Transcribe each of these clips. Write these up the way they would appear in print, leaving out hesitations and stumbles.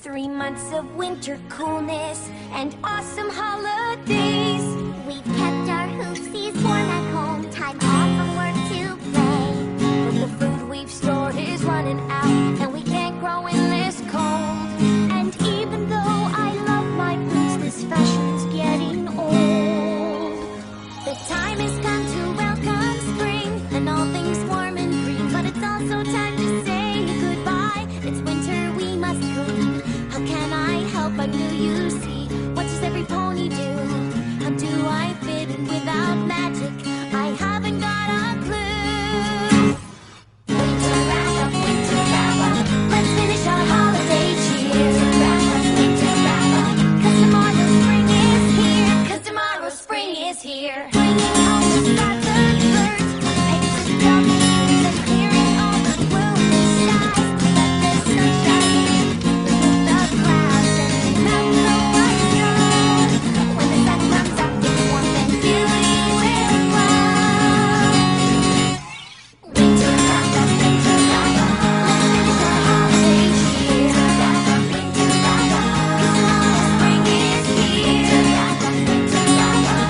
3 months of winter coolness and awesome holidays. We've kept our hoopsies warm at home, time off from work to play. But the food we've stored is running out, and we can't grow in this cold. And even though I love my boots, this fashion's getting old. The time has come to welcome spring and all things warm and green, but it's also time to say goodbye. It's winter, we must clean. How can I help but do you see? What does every pony do? How do I fit in without magic? I haven't got a clue. Winter wrap up, let's finish our holiday cheer. Winter wrap up, 'cause tomorrow spring is here. 'Cause tomorrow spring is here. Bringing all the scattered birds, painting double and clearing all the gloomy skies. Let the sun shine in, remove the clouds and melt the white snow. When the sun comes up, it's warm and beauty will flow. Winter wrap up, let's finish our holiday cheer. Winter wrap up, 'cause tomorrow spring is here. Winter wrap up,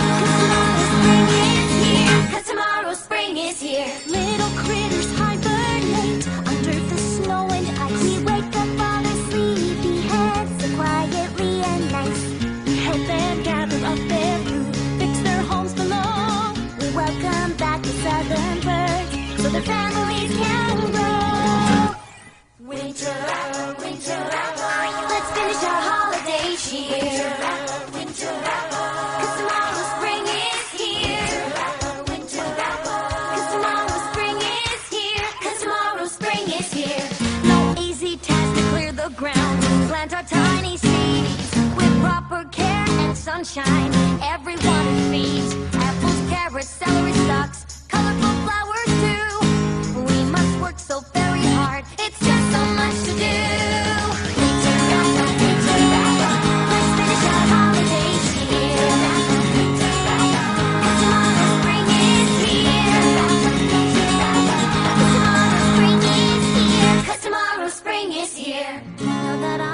'cause tomorrow spring is here. Little critters hibernate under the snow and ice. We wake up on our sleepy heads so quietly and nice. We help them gather up their food, fix their homes below. We welcome back the southern birds so their families can grow. Winter wrap, let's finish our holiday cheer. Winter wrap, 'cause tomorrow spring is here. Winter wrap, 'cause tomorrow spring is here. 'Cause tomorrow spring is here. No easy task to clear the ground, plant our tiny seeds with proper care and sunshine. Everyone feeds apples, carrots, celery stalks, colorful flowers too. We must work so very hard, it's just so much to do. Winter wrap, let's finish our holiday cheer. Winter wrap, 'cause tomorrow spring is here. Winter wrap, 'cause tomorrow spring is here. 'Cause tomorrow spring is here. Now that